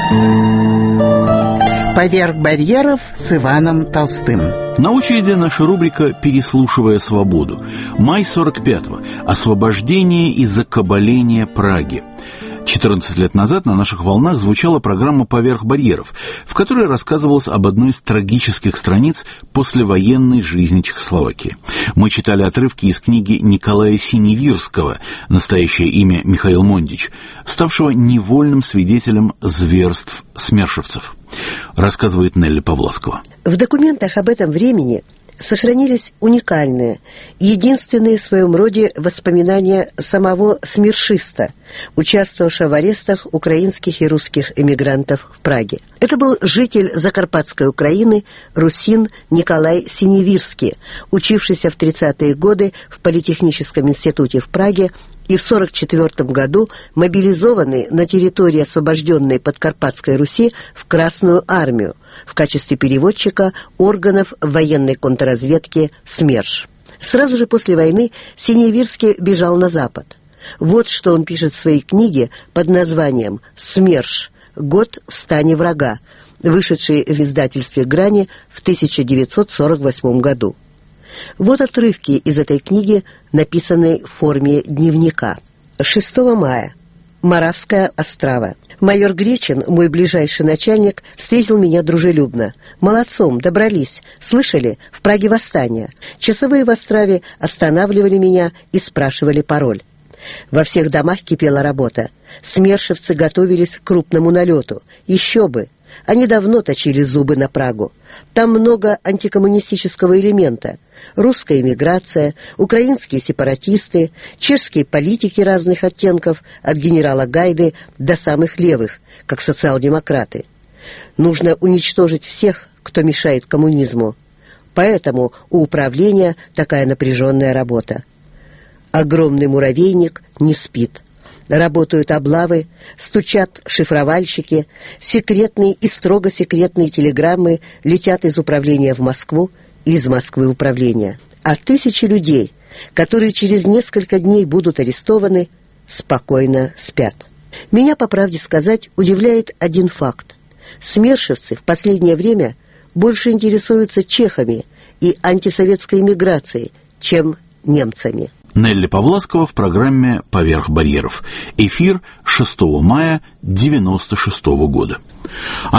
«Поверх барьеров» с Иваном Толстым. На очереди наша рубрика «Переслушивая свободу». Май 45-го. Освобождение и закабаление Праги. 14 лет назад на наших волнах звучала программа «Поверх барьеров», в которой рассказывалось об одной из трагических страниц послевоенной жизни Чехословакии. Мы читали отрывки из книги Николая Синевирского, настоящее имя Михаил Мондич, ставшего невольным свидетелем зверств смершевцев, рассказывает Нелли Павласкова. В документах об этом времени сохранились уникальные, единственные в своем роде воспоминания самого смершиста, участвовавшего в арестах украинских и русских эмигрантов в Праге. Это был житель Закарпатской Украины, русин Николай Синевирский, учившийся в 30-е годы в Политехническом институте в Праге и в 1944 году мобилизованный на территории освобожденной Подкарпатской Руси в Красную армию в качестве переводчика органов военной контрразведки СМЕРШ. Сразу же после войны Синевирский бежал на Запад. Вот что он пишет в своей книге под названием «СМЕРШ. Год в стане врага», вышедшей в издательстве «Грани» в 1948 году. Вот отрывки из этой книги, написанной в форме дневника. 6 мая. Моравская Острава. Майор Гречин, мой ближайший начальник, встретил меня дружелюбно. Молодцом, добрались. Слышали? В Праге восстание. Часовые в Острове останавливали меня и спрашивали пароль. Во всех домах кипела работа. Смершевцы готовились к крупному налету. Еще бы! Они давно точили зубы на Прагу. Там много антикоммунистического элемента. Русская эмиграция, украинские сепаратисты, чешские политики разных оттенков, от генерала Гайды до самых левых, как социал-демократы. Нужно уничтожить всех, кто мешает коммунизму. Поэтому у управления такая напряженная работа. Огромный муравейник не спит. Работают облавы, стучат шифровальщики, секретные и строго секретные телеграммы летят из управления в Москву и из Москвы в управление. А тысячи людей, которые через несколько дней будут арестованы, спокойно спят. Меня, по правде сказать, удивляет один факт. Смершевцы в последнее время больше интересуются чехами и антисоветской эмиграцией, чем немцами. Нелли Павласкова в программе «Поверх барьеров». Эфир 6 мая 1996 года.